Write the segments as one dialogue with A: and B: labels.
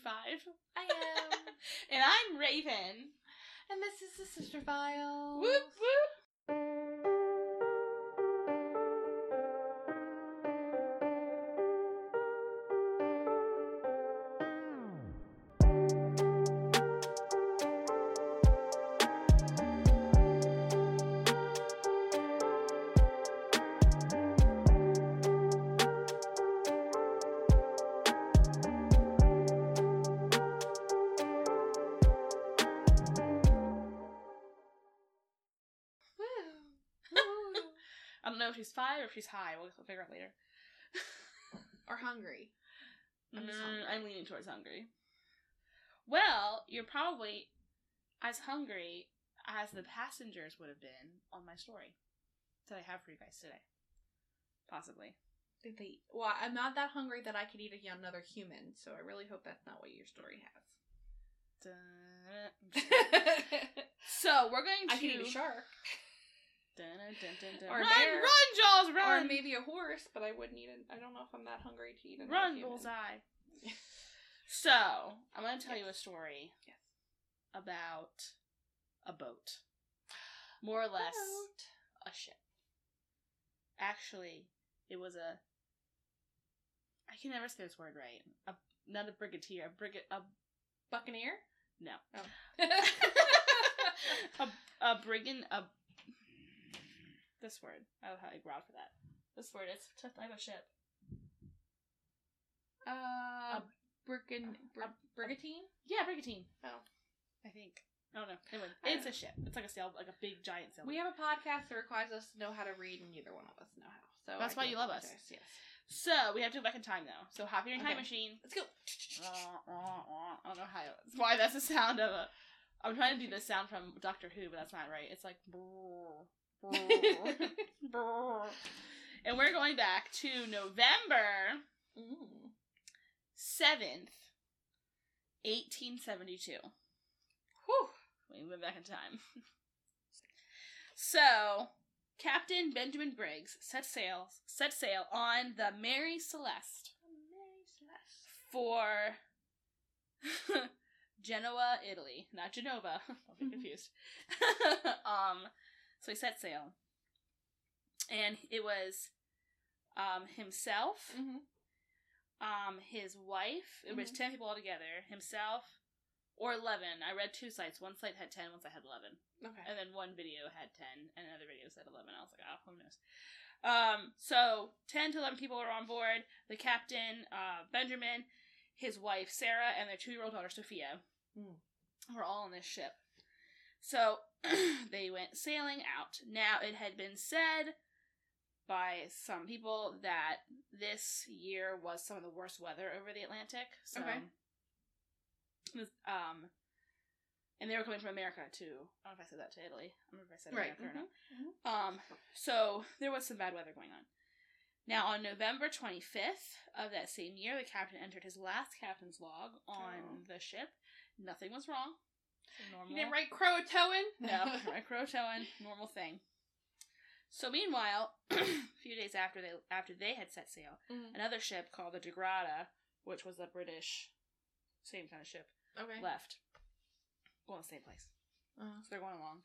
A: 5.
B: I am.
A: And I'm Raven.
B: And this is the Sister Files.
A: Whoop, whoop. I don't know if she's 5 or if she's high. We'll figure out later.
B: Or hungry. I'm just hungry.
A: I'm leaning towards hungry. Well, you're probably as hungry as the passengers would have been on my story that I have for you guys today. Possibly.
B: Well, I'm not that hungry that I could eat another human, so I really hope that's not what your story has.
A: So, we're going to...
B: I could eat a shark.
A: Or
B: a
A: run,
B: bear.
A: run, Jaws, run!
B: Or maybe a horse, but I wouldn't eat it. I don't know if I'm that hungry to eat another
A: Run,
B: human.
A: Bullseye. So, I'm going to tell you a story about a boat. More or less, a ship. Actually, it was I can never say this word right. Not a brigadier. A
B: buccaneer?
A: No.
B: Oh.
A: a brigand. This word. I don't know how I growled for that. This word is type of ship.
B: Brigantine?
A: Yeah, brigantine.
B: Oh.
A: I think. I don't know. Anyway, it's a ship. It's like a sail, like a big giant sailboat.
B: We have a podcast that requires us to know how to read, and neither one of us know how. So
A: that's why you love us.
B: Yes.
A: So we have to go back in time though. So hop in your time machine.
B: Let's go.
A: I don't know how. Why that's the sound of a. I'm trying to do the sound from Doctor Who, but that's not right. It's like. And we're going back to November 7th, 1872.
B: Whew.
A: We went back in time. So, Captain Benjamin Briggs set sail on the Mary Celeste. For Genoa, Italy. Not Genova. Don't be confused. So he set sail. And it was himself, his wife, it was 10 people altogether, himself, or 11. I read 2 sites. One site had 10, one site had 11.
B: Okay.
A: And then one video had 10, and another video said 11. I was like, oh, who knows? So 10 to 11 people were on board. The captain, Benjamin, his wife, Sarah, and their 2-year-old daughter, Sophia, were all on this ship. So they went sailing out. Now, it had been said by some people that this year was some of the worst weather over the Atlantic. So, and they were coming from America too. I don't know if I said that to Italy. I don't know if I said America or not. So there was some bad weather going on. Now, on November 25th of that same year, the captain entered his last captain's log on the ship. Nothing was wrong. Normal.
B: You didn't write Croatoan?
A: No, right Croatoan, normal thing. So meanwhile, a few days after they had set sail, another ship called the De Grada, which was a British, same kind of ship, left. Going to the same place. So they're going along.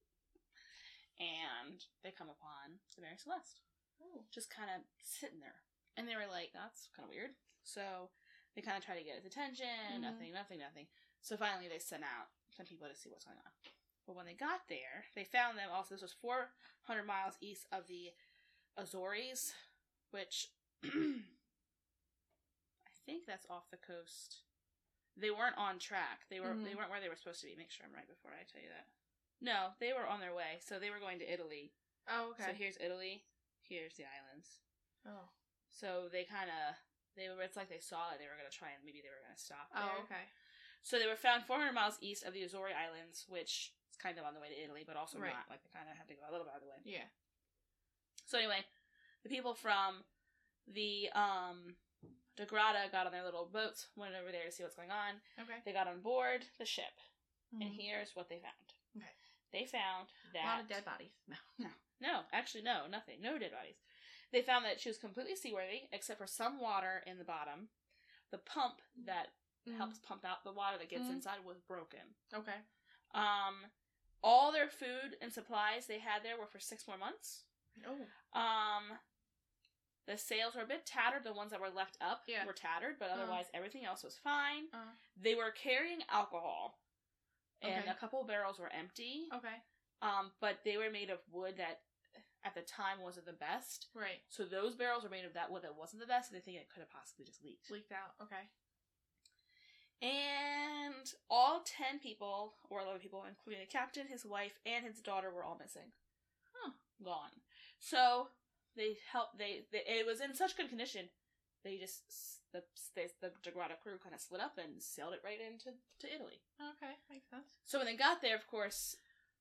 A: And they come upon the Mary Celeste. Just kind of sitting there. And they were like, that's kind of weird. So they kind of try to get its attention. Nothing. So finally they sent out some people to see what's going on. But when they got there, they found them also. This was 400 miles east of the Azores, which I think that's off the coast. They weren't on track. They weren't where they were supposed to be. Make sure I'm right before I tell you that. No, they were on their way. So they were going to Italy.
B: Oh, okay.
A: So here's Italy. Here's the islands.
B: Oh.
A: So they kind of, it's like they saw it. They were going to try and maybe they were going to stop there.
B: Oh, okay.
A: So they were found 400 miles east of the Azores Islands, which is kind of on the way to Italy, but also not. Like, they kind of had to go a little bit out of the way.
B: Yeah.
A: So anyway, the people from the De Grada got on their little boats, went over there to see what's going on.
B: Okay.
A: They got on board the ship, and here's what they found.
B: Okay.
A: They found that...
B: A lot of dead bodies.
A: No, actually, no, nothing. No dead bodies. They found that she was completely seaworthy, except for some water in the bottom. The pump that helps pump out the water that gets inside, was broken.
B: Okay.
A: All their food and supplies they had there were for 6 more months.
B: Oh.
A: The sails were a bit tattered. The ones that were left up were tattered, but otherwise everything else was fine. They were carrying alcohol, and a couple of barrels were empty.
B: Okay.
A: But they were made of wood that at the time wasn't the best.
B: Right.
A: So those barrels were made of that wood that wasn't the best, and they think it could have possibly just leaked.
B: Leaked out. Okay.
A: And all 10 people, or 11 people, including the captain, his wife, and his daughter, were all missing. Gone. So they helped. It was in such good condition. They just the Jaguar crew kind of split up and sailed it right into Italy.
B: Okay, makes sense.
A: So when they got there, of course,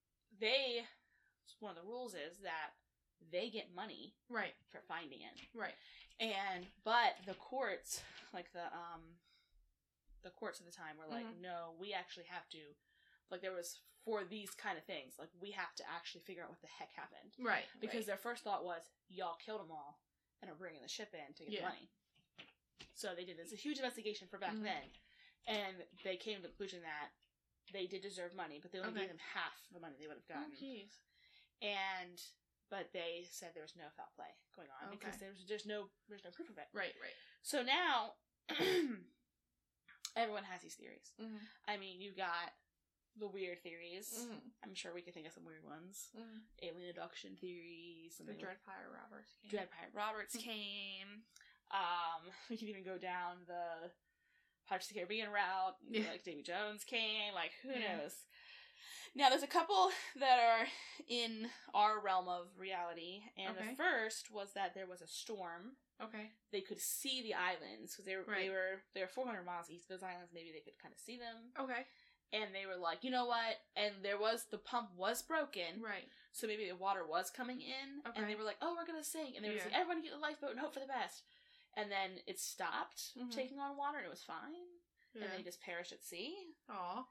A: one of the rules is that they get money for finding it.
B: Right.
A: But the courts, like the courts at the time were like, no, we actually have to, like, there was, for these kind of things, like, we have to actually figure out what the heck happened.
B: Right.
A: Because their first thought was, y'all killed them all and are bringing the ship in to get the money. So they did this a huge investigation for back then, and they came to the conclusion that they did deserve money, but they only gave them half the money they would have gotten.
B: Oh, jeez.
A: But they said there was no foul play going on because there's no proof of it.
B: Right.
A: So now everyone has these theories. I mean, you got the weird theories. I'm sure we could think of some weird ones. Alien abduction theories.
B: The Dread Pirate Roberts came.
A: Dread Pirate Roberts came. We could even go down the Pirates of the Caribbean route. Like Davy Jones came. Like, who knows? Now, there's a couple that are in our realm of reality, and the first was that there was a storm.
B: Okay.
A: They could see the islands, because they were 400 miles east of those islands. Maybe they could kind of see them.
B: Okay.
A: And they were like, you know what? And the pump was broken.
B: Right.
A: So maybe the water was coming in. Okay. And they were like, oh, we're going to sink. And they were like, everyone get the lifeboat and hope for the best. And then it stopped taking on water, and it was fine. Yeah. And they just perished at sea.
B: Aw.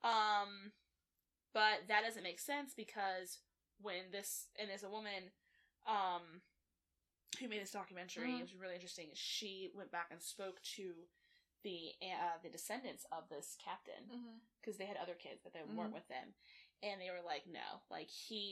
A: But that doesn't make sense, because there's a woman, who made this documentary. It was really interesting. She went back and spoke to the descendants of this captain, because they had other kids, but they weren't with them, and they were like, no, like,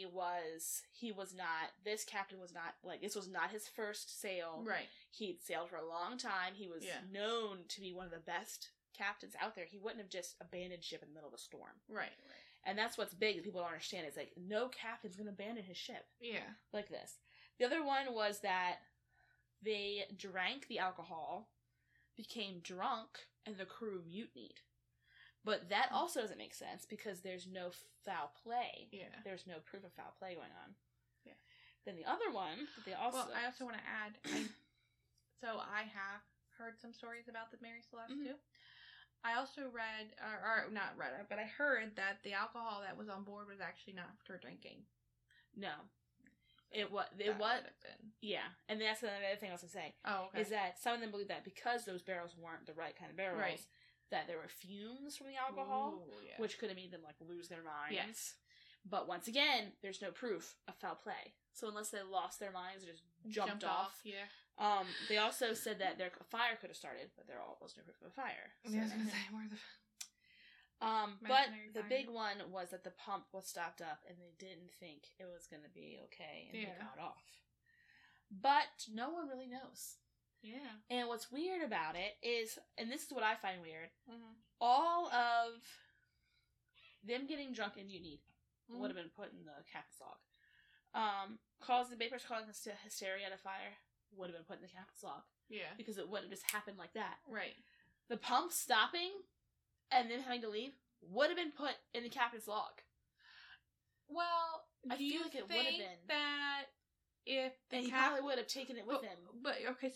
A: this captain was not, like, this was not his first sail.
B: Right.
A: He'd sailed for a long time. He was known to be one of the best captains out there. He wouldn't have just abandoned ship in the middle of a storm.
B: Right.
A: And that's what's big that people don't understand. It's like, no captain's going to abandon his ship.
B: Yeah.
A: Like this. The other one was that they drank the alcohol, became drunk, and the crew mutinied. But that also doesn't make sense, because there's no foul play.
B: Yeah.
A: There's no proof of foul play going on.
B: Yeah.
A: Then the other one, that they also...
B: Well, I also want to add, so I have heard some stories about the Mary Celeste, too. I also read, or not read it, but I heard that the alcohol that was on board was actually not for drinking.
A: No. It was, yeah. And that's another thing I was going to say.
B: Oh, okay.
A: Is that some of them believe that because those barrels weren't the right kind of barrels, that there were fumes from the alcohol, which could have made them, like, lose their minds.
B: Yes.
A: But once again, there's no proof of foul play. So unless they lost their minds or just jumped off.
B: Yeah.
A: They also said that their fire could have started, but there was no proof of a fire. So
B: I was going to say, where the...
A: But the big one was that the pump was stopped up, and they didn't think it was going to be okay, and they got off. But no one really knows.
B: Yeah. And
A: what's weird about it is, and this is what I find weird, all of them getting drunk and mutiny would have been put in the captain's log. The papers calling hysteria at a fire would have been put in the captain's log.
B: Yeah.
A: Because it wouldn't have just happened like that.
B: Right.
A: The pump stopping and then having to leave would have been put in the captain's log.
B: Well,
A: I feel like it would have been
B: that if
A: and he probably would have taken it with him.
B: But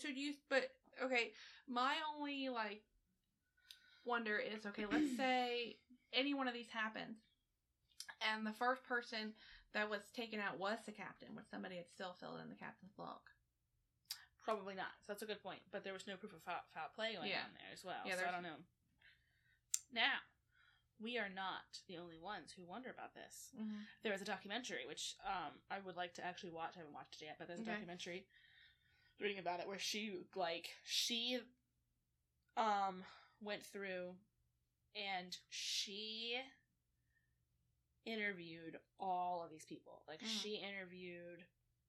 B: my only wonder is, okay, let's say any one of these happens, and the first person that was taken out was the captain. Would somebody had still filled in the captain's log?
A: Probably not. So that's a good point. But there was no proof of foul play going on there as well. Yeah, so I don't know. Now, we are not the only ones who wonder about this. There is a documentary, which I would like to actually watch. I haven't watched it yet, but there's a documentary reading about it where she went through and she interviewed all of these people. Like, she interviewed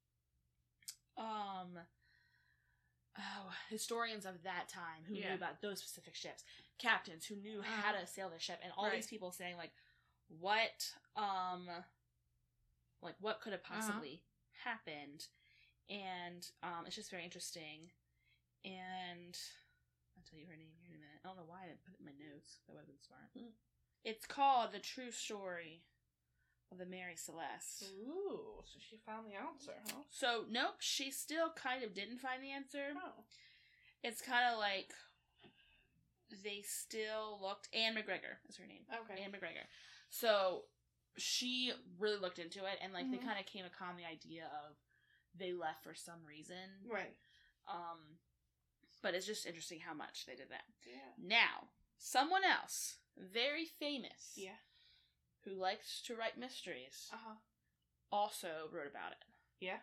A: historians of that time who knew about those specific ships, captains who knew how to sail the ship, and all these people saying, like, what could have possibly happened. And it's just very interesting. And I'll tell you her name here in a minute. I don't know why I didn't put it in my notes. That would have been smart. It's called The True Story of the Mary Celeste.
B: Ooh, so she found the answer, huh?
A: So, nope, she still kind of didn't find the answer.
B: Oh.
A: It's kind of like they still looked... Anne McGregor is her name.
B: Okay.
A: Anne McGregor. So, she really looked into it, and, like, they kind of came upon the idea of they left for some reason.
B: Right.
A: But it's just interesting how much they did that.
B: Yeah.
A: Now, someone else, very famous...
B: Yeah.
A: who likes to write mysteries, also wrote about it.
B: Yeah.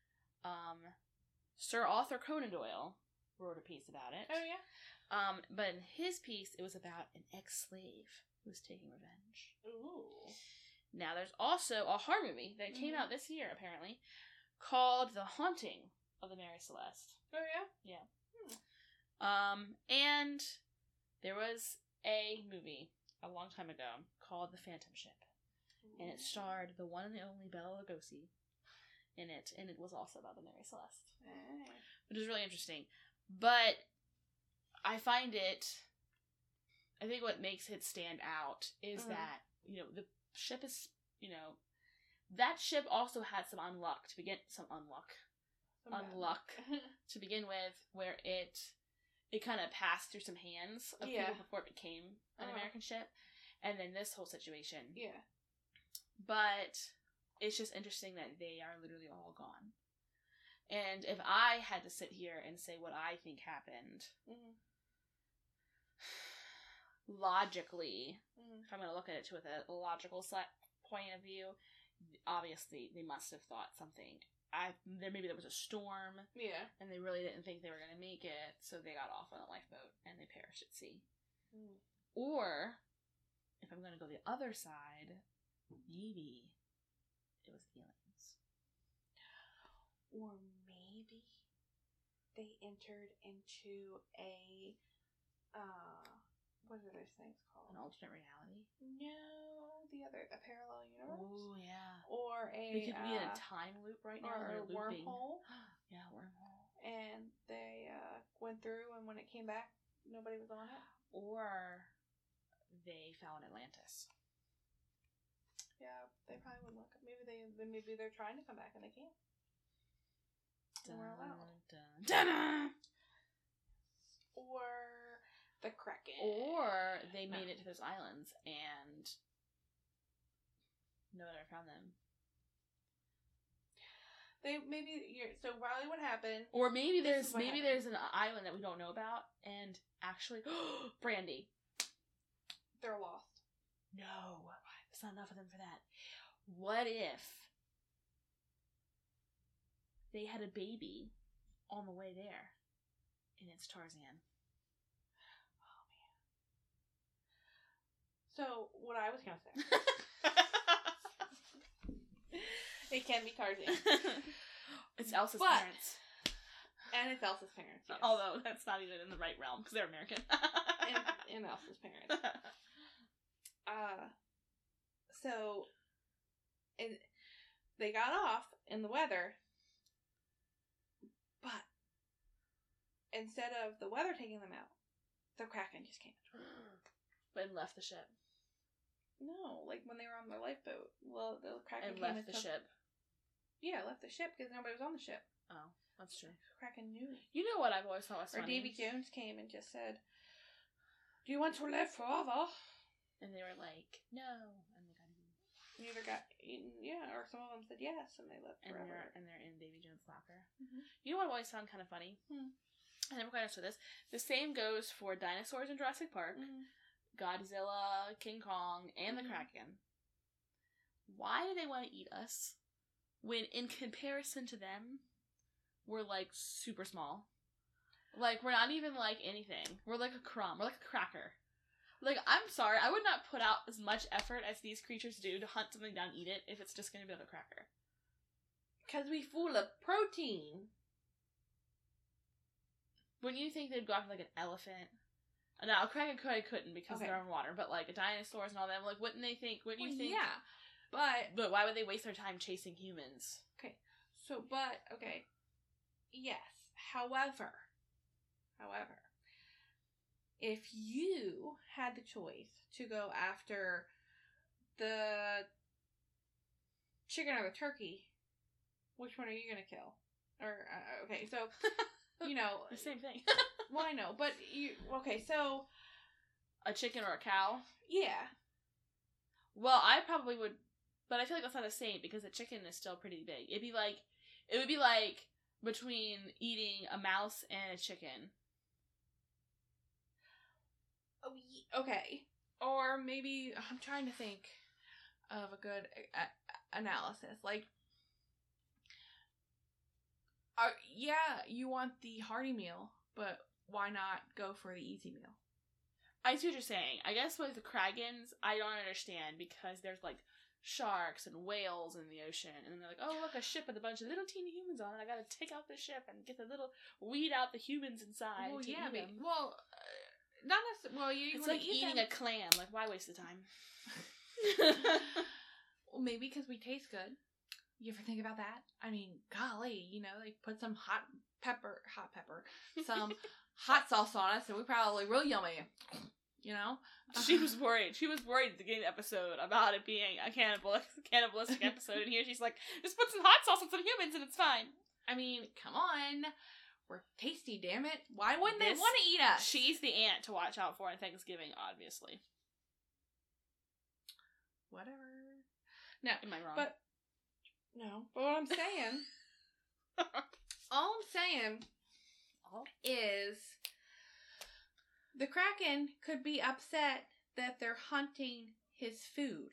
A: Sir Arthur Conan Doyle wrote a piece about it.
B: Oh, yeah?
A: But in his piece, it was about an ex-slave who was taking revenge.
B: Ooh.
A: Now, there's also a horror movie that came out this year, apparently, called The Haunting of the Mary Celeste.
B: Oh, yeah?
A: Yeah. And there was a movie a long time ago called The Phantom Ship. And it starred the one and the only Bela Lugosi in it, and it was also about the Mary Celeste. Which is really interesting. But I find it, I think what makes it stand out is that, you know, the ship is, you know, that ship also had some unluck to begin with, where it kind of passed through some hands of people before it became an American ship. And then this whole situation.
B: Yeah.
A: But it's just interesting that they are literally all gone. And if I had to sit here and say what I think happened, logically, if I'm going to look at it with a logical point of view, obviously they must have thought something. Maybe there was a storm.
B: Yeah. And
A: they really didn't think they were going to make it, so they got off on a lifeboat and they perished at sea. Or, if I'm going to go the other side, maybe it was aliens.
B: Or maybe they entered into a, what are those things called?
A: An alternate reality?
B: No, a parallel universe.
A: Oh, yeah.
B: Or
A: they could be in a time loop right now.
B: Or a wormhole.
A: Yeah, wormhole.
B: And they went through, and when it came back, nobody was on it.
A: Or they found Atlantis.
B: Yeah, they probably wouldn't look. Maybe they're trying to come back and they can't. And we're allowed. Or the Kraken.
A: Or they made it to those islands and no one ever found them. So Riley, what happened? Or maybe there's an island that we don't know about, and actually, Brandy.
B: They're lost.
A: No, there's not enough of them for that. What if they had a baby on the way there, and it's Tarzan?
B: Oh man. So what I was gonna say. It can be Tarzan.
A: It's Elsa's parents.
B: And it's Elsa's parents, yes.
A: Although that's not even in the right realm, because they're American.
B: and Elsa's parents. So, they got off in the weather, but instead of the weather taking them out, the Kraken just came.
A: And left the ship.
B: No, like when they were on the lifeboat. Well, the Kraken
A: and left the ship.
B: Yeah, left the ship because nobody was on the ship.
A: Oh, that's true.
B: Kraken knew.
A: You know what I've always thought was funny?
B: Or Davy Jones came and just said, "Do you want to live forever?"
A: And they were like, "No," and they got eaten.
B: Either got eaten, yeah, or some of them said yes, and they lived forever.
A: And they're in Davy Jones' locker. Mm-hmm. You know what always found kind of funny? I never quite understood this. The same goes for dinosaurs in Jurassic Park, Godzilla, King Kong, and the Kraken. Why do they want to eat us when, in comparison to them, we're like super small? Like, we're not even like anything. We're like a crumb. We're like a cracker. Like, I'm sorry, I would not put out as much effort as these creatures do to hunt something down and eat it if it's just gonna be like a cracker.
B: Because we full of protein.
A: Wouldn't you think they'd go after, like, an elephant? Now, a kraken couldn't because they're in water, but, like, dinosaurs and all that, like, wouldn't you think...
B: Yeah,
A: But why would they waste their time chasing humans?
B: Okay, yes. However, if you had the choice to go after the chicken or the turkey, which one are you gonna kill? Or, okay, so... You know,
A: the same thing.
B: Well, I know, but so
A: a chicken or a cow?
B: Yeah.
A: Well, I probably would, but I feel like that's not the same because the chicken is still pretty big. It would be like between eating a mouse and a chicken.
B: Okay. Or maybe I'm trying to think of a good analysis. Like, you want the hearty meal, but why not go for the easy meal?
A: I see what you're saying. I guess with the kragans, I don't understand because there's like sharks and whales in the ocean, and they're like, oh, look, a ship with a bunch of little teeny humans on it. I gotta take out the ship and get the little weed out the humans inside.
B: Well,
A: yeah,
B: but, well, not necessarily. Well,
A: it's like eating a clam. Like, why waste the time?
B: Well, maybe because we taste good. You ever think about that? I mean, golly, like put some hot pepper, some hot sauce on us, and we probably real yummy.
A: She was worried. She was worried at the beginning of the episode about it being a cannibalistic episode, and here she's like, just put some hot sauce on some humans and it's fine.
B: I mean, come on. We're tasty, damn it. Why wouldn't they want to eat us?
A: She's the aunt to watch out for on Thanksgiving, obviously.
B: Whatever. No.
A: Am I wrong?
B: But what I'm saying, all I'm saying is the kraken could be upset that they're hunting his food.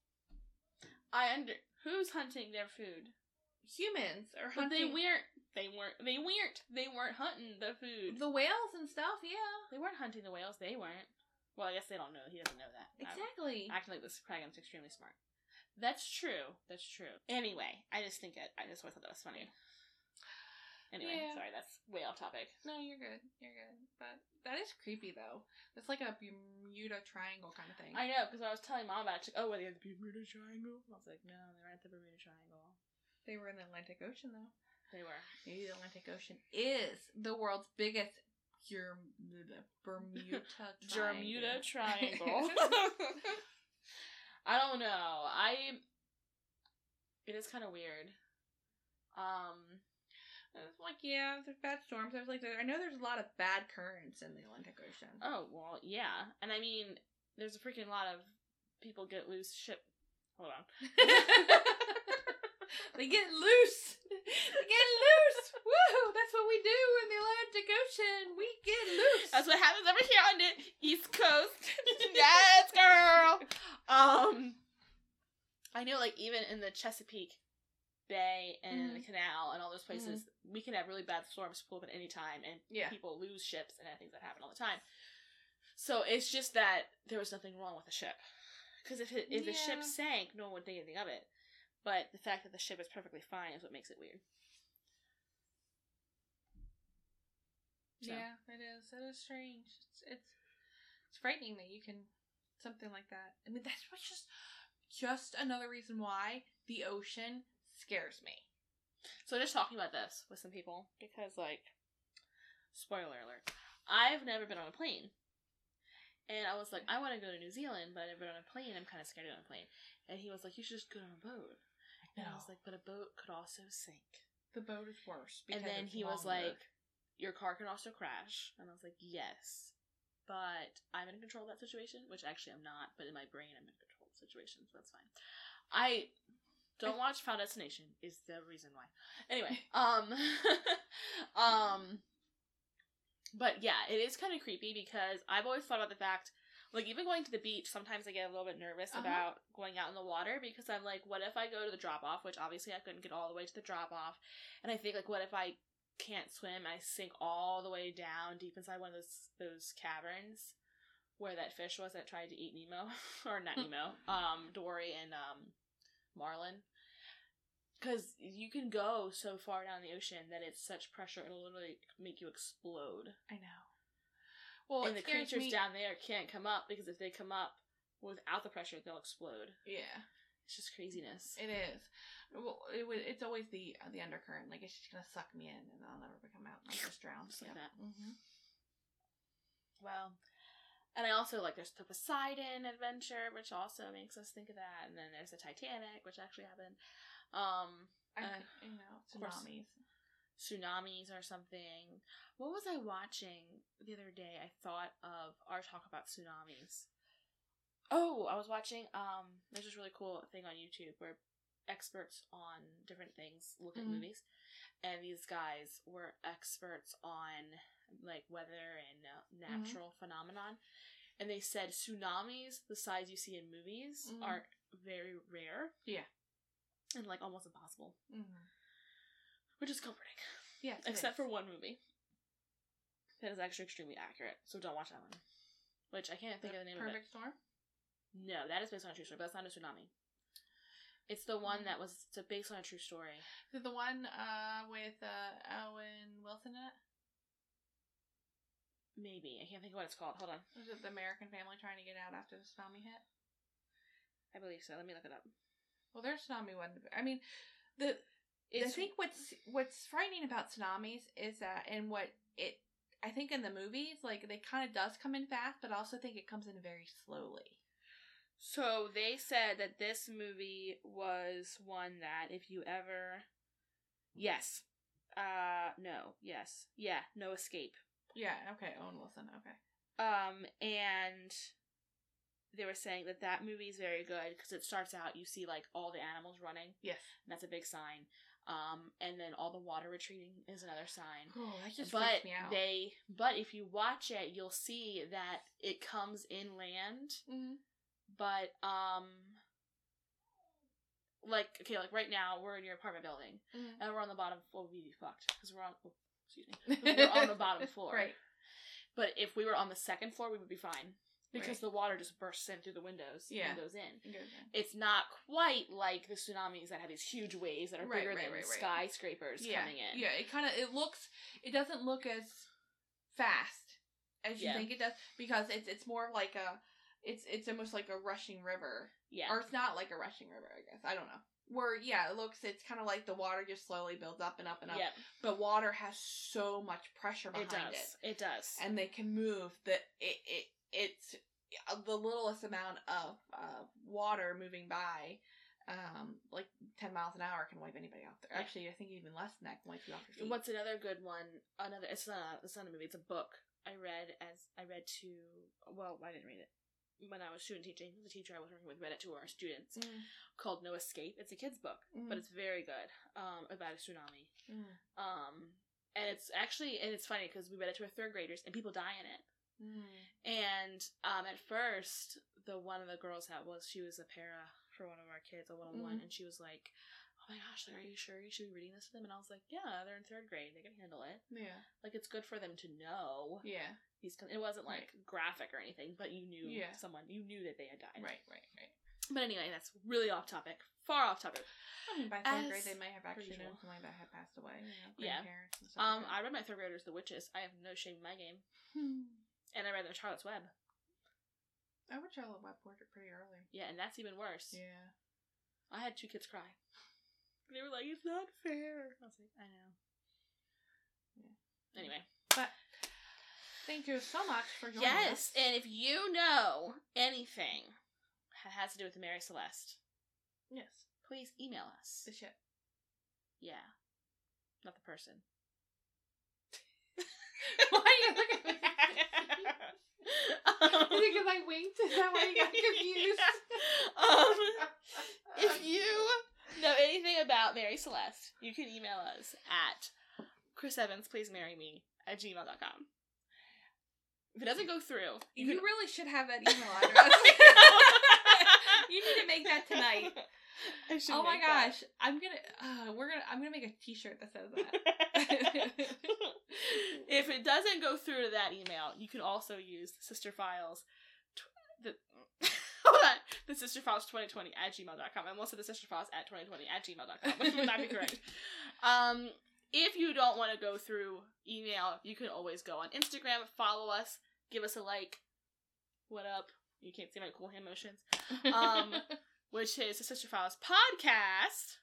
A: Who's hunting their food?
B: Humans are
A: hunting.
B: But
A: they weren't hunting the food.
B: The whales and stuff, yeah.
A: They weren't hunting the whales. They weren't. Well, I guess they don't know. He doesn't know that.
B: Exactly.
A: Acting like this kraken's extremely smart. That's true. Anyway, I just always thought that was funny. Anyway, Sorry, that's way off topic.
B: No, you're good. But that is creepy, though. It's like a Bermuda Triangle kind of thing.
A: I know, because I was telling Mom about it. She's like, oh, were they in the Bermuda Triangle? I was like, no, they weren't at the Bermuda Triangle.
B: They were in the Atlantic Ocean, though.
A: They were.
B: Maybe the Atlantic Ocean is the world's biggest Bermuda
A: Triangle. I don't know. It is kind of weird.
B: Like, yeah, there's bad storms. I know there's a lot of bad currents in the Atlantic Ocean.
A: Oh, well, yeah. And I mean, there's a freaking lot of people get loose ship. Hold on.
B: They get loose! Woo! That's what we do in the Atlantic Ocean. We get loose.
A: That's what happens over here on the East Coast. Yes, girl! I know, like, even in the Chesapeake Bay and the canal and all those places, we can have really bad storms pull up at any time, and people lose ships and things that happen all the time. So it's just that there was nothing wrong with the ship. Because if the ship sank, no one would think anything of it. But the fact that the ship is perfectly fine is what makes it weird.
B: So. Yeah, it is. It is strange. It's frightening that you can something like that. I mean, that's what's just another reason why the ocean scares me.
A: So just talking about this with some people because, like, spoiler alert, I've never been on a plane. And I was like, I want to go to New Zealand, but I've never been on a plane. I'm kind of scared to go on a plane. And he was like, you should just go on a boat. And I was like, but a boat could also sink.
B: The boat is worse.
A: And then he was like, your car can also crash. And I was like, yes. But I'm in control of that situation, which actually I'm not. But in my brain, I'm in control of the situation, so that's fine. I don't watch Final Destination is the reason why. Anyway, but yeah, it is kind of creepy because I've always thought about the fact, like, even going to the beach, sometimes I get a little bit nervous about going out in the water because I'm like, what if I go to the drop-off, which obviously I couldn't get all the way to the drop-off, and I think, like, what if I can't swim. I sink all the way down deep inside one of those caverns where that fish was that tried to eat Nemo. Or not Nemo. Dory and Marlin. Because you can go so far down the ocean that it's such pressure it'll literally make you explode.
B: I know. Well,
A: and the creatures down there can't come up because if they come up without the pressure, they'll explode.
B: Yeah.
A: It's just craziness.
B: It is. Well, it's always the undercurrent. Like, it's just going to suck me in and I'll never come out. I'll just drown.
A: Just like that.
B: Mm-hmm.
A: Well, and I also like there's the Poseidon adventure, which also makes us think of that. And then there's the Titanic, which actually happened.
B: Tsunamis.
A: Tsunamis or something. What was I watching the other day? I thought of our talk about tsunamis. Oh, I was watching, there's this really cool thing on YouTube where experts on different things look at movies. And these guys were experts on, like, weather and natural phenomenon. And they said tsunamis, the size you see in movies, are very rare.
B: Yeah.
A: And, like, almost impossible.
B: Mm-hmm.
A: Which is comforting.
B: Yeah.
A: Except for one movie. That is actually extremely accurate. So don't watch that one. Which I can't think of the name of it.
B: Perfect Storm?
A: No, that is based on a true story, but that's not a tsunami. It's the one that was based on a true story.
B: Is it the one with Owen Wilson in it?
A: Maybe. I can't think of what it's called. Hold on.
B: Was it the American family trying to get out after the tsunami hit?
A: I believe so. Let me look it up.
B: Well, their tsunami wasn't... I mean, I think what's frightening about tsunamis is that, and I think in the movies, like, they kind of does come in fast, but I also think it comes in very slowly.
A: So, they said that this movie was one that if you ever... Yes. No. Yes. Yeah, No Escape.
B: Yeah, okay, Owen Wilson, okay.
A: And they were saying that movie is very good, because it starts out, you see, like, all the animals running.
B: Yes.
A: And that's a big sign. And then all the water retreating is another sign.
B: Oh, that just freaks me out.
A: But if you watch it, you'll see that it comes inland. Mm-hmm. But, like right now, we're in your apartment building. Mm-hmm. And we're on the bottom floor. We'd be fucked. Because we're on the bottom floor.
B: Right.
A: But if we were on the second floor, we would be fine. Because the water just bursts in through the windows and goes in. It's not quite like the tsunamis that have these huge waves that are bigger than skyscrapers coming in.
B: Yeah, it doesn't look as fast as you think it does, because it's more like it's almost like a rushing river. Yeah. Or it's not like a rushing river, I guess. I don't know. Where, it's kind of like the water just slowly builds up and up and up. Yep. But water has so much pressure behind it.
A: It does.
B: And they can move that it's the littlest amount of water moving by, like 10 miles an hour can wipe anybody off there. Yeah. Actually, I think even less than that can wipe you off your feet.
A: What's another good one? It's not a movie. It's a book I read I didn't read it when I was student teaching. The teacher I was working with read it to our students, called No Escape. It's a kid's book, but it's very good, about a tsunami. And it's funny because we read it to our third graders and people die in it. And at first, one of the girls she was a para for one of our kids, a 1-on-1, and she was like, "Oh my gosh, like, are you sure you should be reading this to them?" And I was like, "Yeah, they're in third grade, they can handle it. Yeah, like, it's good for them to know." Yeah, it wasn't like graphic or anything, but you knew you knew that they had died.
B: Right.
A: But anyway, that's really off topic, far off topic.
B: I mean, by third grade, they may have actually known somebody that had passed away. Grandparents and stuff.
A: I read my third graders The Witches. I have no shame in my game. And I read the Charlotte's Web.
B: I read Charlotte's Web pretty early.
A: Yeah, and that's even worse.
B: Yeah.
A: I had 2 kids cry. They were like, "It's not fair." I was like, I know. Yeah. Anyway.
B: But thank you so much for joining
A: Yes,
B: us.
A: and if you know anything that has to do with the Mary Celeste, please email us.
B: The ship.
A: Yeah. Not the person.
B: Why are you looking at me? Is it because I winked? Is that why you got confused?
A: If you know anything about Mary Celeste, you can email us at chrisevanspleasemarryme@gmail.com. If it doesn't go through,
B: you really should have that email address. You need to make that tonight. Oh my gosh. I'm gonna make a t-shirt that says that.
A: If it doesn't go through to that email, you can also use the Sister Files the Sister Files 2020 at gmail.com. I'm also the Sister Files at 2020 at gmail.com, which would not be correct. If you don't want to go through email, you can always go on Instagram, follow us, give us a like. What up? You can't see my cool hand motions. Which is the Sister Files podcast.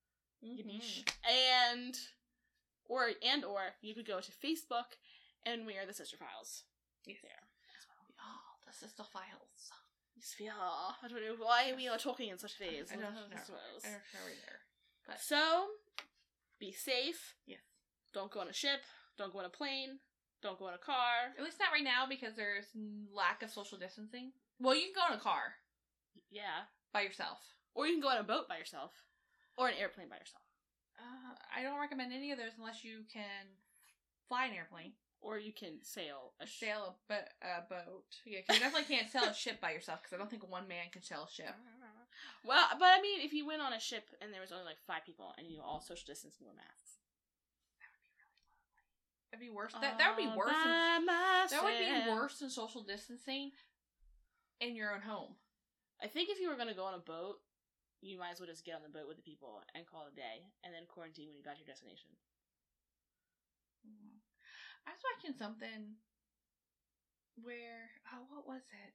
A: And or you could go to Facebook and we are the Sister Files.
B: Yes.
A: There as well.
B: The Sister Files.
A: Yes, we are. I don't know why we are talking in such phase.
B: I don't know either. But
A: so, be safe.
B: Yes.
A: Don't go on a ship. Don't go on a plane. Don't go in a car.
B: At least not right now because there's lack of social distancing. Well, you can go in a car.
A: Yeah.
B: By yourself.
A: Or you can go on a boat by yourself. Or an airplane by yourself.
B: I don't recommend any of those unless you can fly an airplane.
A: Or you can sail a
B: boat. Yeah, because you definitely can't sail a ship by yourself because I don't think one man can sail a ship.
A: Well, but I mean, if you went on a ship and there was only like 5 people and you all social distance and wore masks.
B: That'd be worse. That would be worse. That would be worse than social distancing in your own home.
A: I think if you were going to go on a boat, you might as well just get on the boat with the people and call it a day, and then quarantine when you got to your destination.
B: I was watching something where, what was it?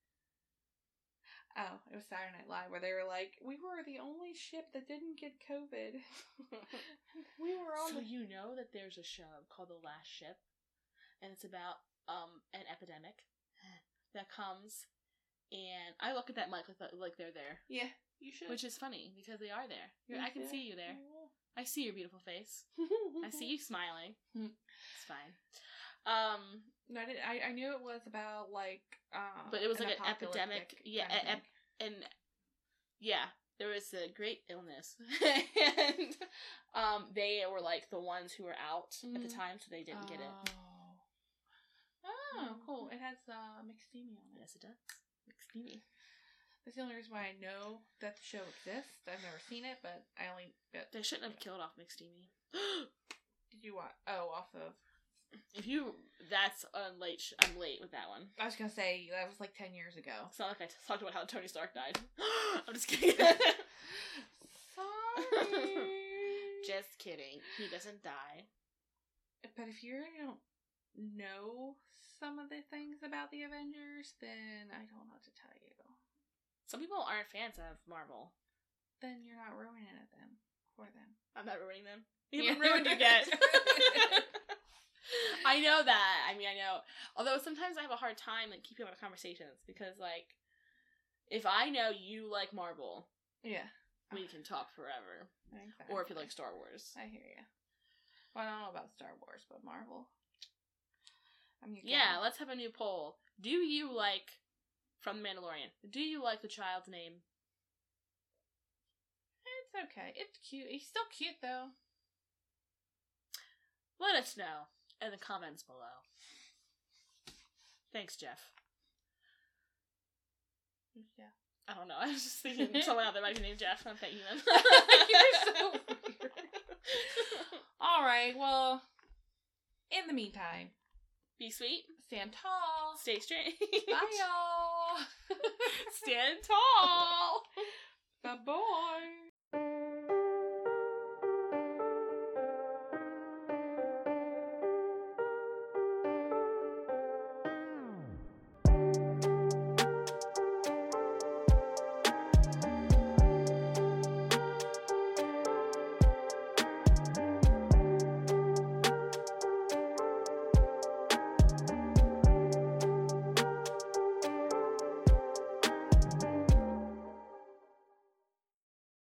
B: Oh, it was Saturday Night Live, where they were like, we were the only ship that didn't get COVID. We were on.
A: So you know that there's a show called The Last Ship, and it's about an epidemic that comes, and I look at that mic like they're there.
B: Yeah, you should.
A: Which is funny, because they are there. I can see you there. I see your beautiful face. I see you smiling. It's fine.
B: No, I knew it was about like
A: but it was like an epidemic. Yeah, and yeah, there was a great illness, and they were like the ones who were out at the time, so they didn't get it.
B: Oh, cool! It has McSteamy on it.
A: Yes, it does. McSteamy.
B: That's the only reason why I know that the show exists. I've never seen it, but I only...
A: They shouldn't have killed off McSteamy.
B: Did you watch? Oh, off of...
A: If you... That's late. I'm late with that one.
B: I was gonna say, that was like 10 years ago.
A: It's not like I talked about how Tony Stark died. I'm just kidding.
B: Sorry.
A: Just kidding. He doesn't die.
B: But if you don't know some of the things about the Avengers, then I don't know what to tell you.
A: Some people aren't fans of Marvel.
B: Then you're not ruining it for them.
A: I'm not ruining them. You haven't ruined it yet. I know that. I mean, I know. Although sometimes I have a hard time like keeping up with conversations because, like, if I know you like Marvel,
B: yeah,
A: we can talk forever.
B: Exactly.
A: Or if you like Star Wars.
B: I hear you. Well, I don't know about Star Wars, but Marvel. I mean,
A: yeah, let's have a new poll. Do you like... From The Mandalorian. Do you like the child's name?
B: It's okay. It's cute. He's still cute, though.
A: Let us know in the comments below. Thanks, Jeff.
B: Yeah.
A: I don't know. I was just thinking someone out there might be named Jeff. I'm thanking them.
B: You're so weird. Alright, well, in the meantime,
A: be sweet.
B: Stand tall.
A: Stay straight.
B: Bye, y'all.
A: Stand tall.
B: Bye-bye.